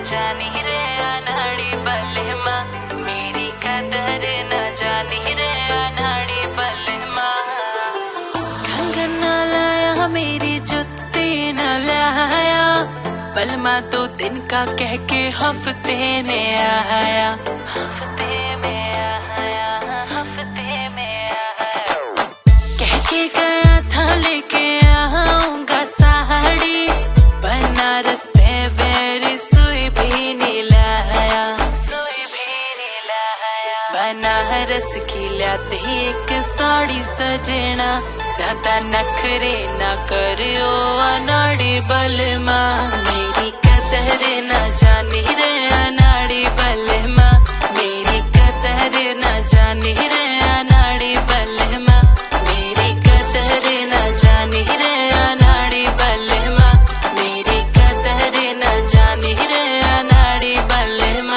जानी रे अनाड़ी बलमा, मेरी कदर न जानी रे अनाड़ी बलमा। कंगन न लाया मेरी जुत्ती न लाया, बलमा 2 दिन का कह के हफ्ते में आया, हफ्ते में आया, हफ्ते में आया। कह के गया था लेके आऊंगा साड़ी, बनारस ते वेरी सुई भी नहीं लाया, सुई भी नहीं लाया। बनारस की लाते एक साड़ी सजना, ज्यादा नखरे न करियो अनाड़ी बलमा, मेरी कदर न जानी रे अनाड़ी बलमा, मेरी कदर न जानी रे अनाड़ी बलमा, मेरी कदर न जानी रे अनाड़ी बलमा, मेरी कदर न जानी रे अनाड़ी बलमा।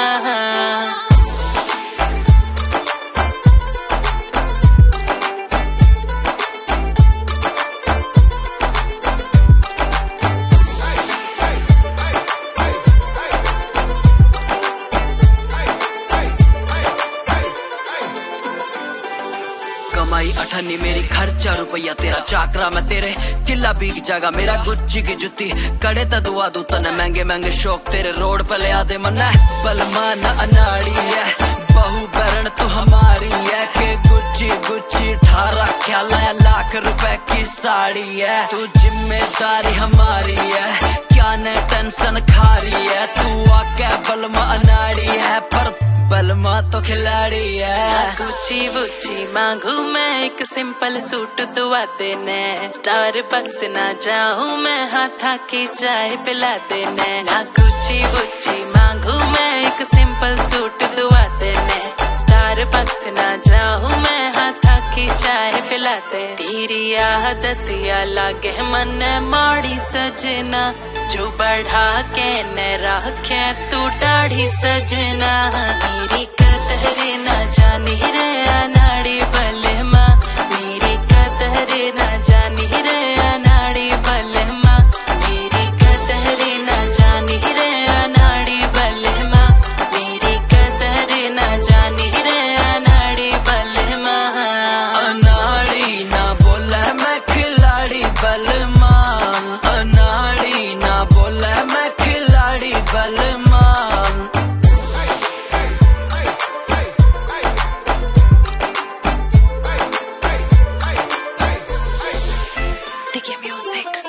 कमाई 18 मेरी, खर्चा रुपया तेरा, चाकरा मैं तेरे, किला बीक जागा मेरा, गुच्ची की जुत्ती कड़े तदुआ दू तने, महंगे महंगे शौक तेरे रोड पे ले आदे मन्ना। बलमा न अनाड़ी है, बहु बरन तू हमारी है, के गुच्ची गुच्ची 18 ख्याल है, लाख रुपए की साड़ी है, तू जिम्मेदारी हमारी है, क्या ने टेंशन खा रही है, तू आके बलमा अनाड़ी है, पर बलमा तो खिलाड़ी है। गुच्ची वुच्ची मांगू मैं, एक सिंपल सूट दुआ देने, स्टारबक्स ना जाऊं मैं, हाथा की चाय पिला देने। ना गुच्ची वुच्ची मांगू मैं, एक सिंपल सूट दुआ देने, स्टारबक्स ना जाऊं मैं, हाथा की चाय पिला दे। तेरी आदत या लागे मन माड़ी सजना, जो बढ़ा के न रखे तू दाढ़ी सजना, मेरी कदर न जानी रे अनाड़ी बलमा, मेरी कदर न जानी रे अनाड़ी बलमा, मेरी कदर न जानी रे अनाड़ी बलमा, मेरी कदर न जानी रे अनाड़ी बलमा। अनाड़ी ना बोले मैं खिलाड़ी बलमा, अनाड़ी ना बोले मैं खिलाड़ी बलमा। Tiki Music.